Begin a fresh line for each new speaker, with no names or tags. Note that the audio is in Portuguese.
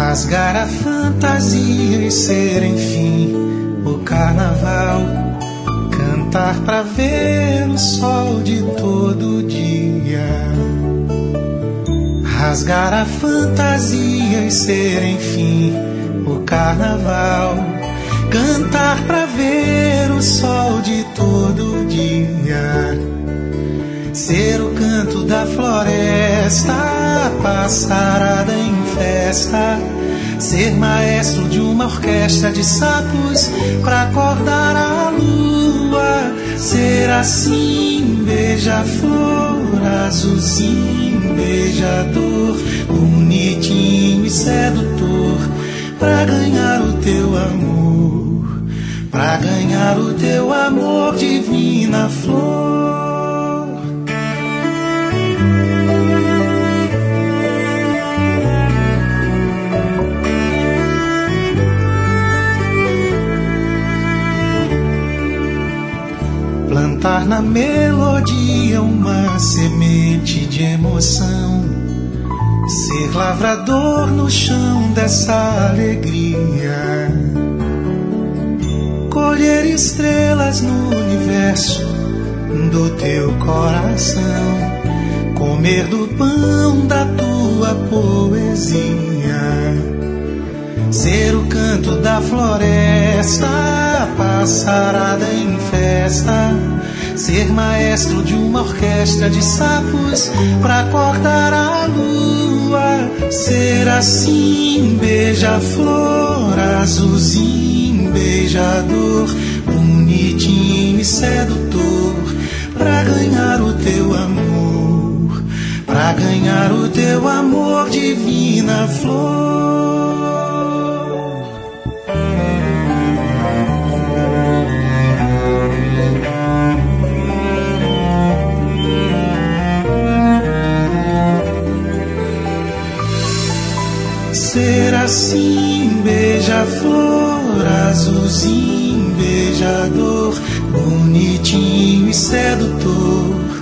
Rasgar a fantasia e ser enfim o carnaval. Cantar pra ver o sol de todo dia. Rasgar a fantasia e ser enfim o carnaval. Cantar pra ver o sol de todo dia. Ser o canto da floresta, passarada em festa. Ser maestro de uma orquestra de sapos pra acordar a lua. Ser assim, beija-flor, azulzinho, beijador, bonitinho e sedutor, pra ganhar o teu amor, pra ganhar o teu amor, divina flor. Plantar na melodia uma semente de emoção. Ser lavrador no chão dessa alegria. Colher estrelas no universo do teu coração. Comer do pão da tua poesia. Ser o canto da floresta, passarada em festa. Ser maestro de uma orquestra de sapos pra acordar a lua. Ser assim, beija-flor, azulzinho, beijador, bonitinho e sedutor, pra ganhar o teu amor, pra ganhar o teu amor, divina flor. Ser assim, beija-flor, azulzinho, beijador, bonitinho e sedutor,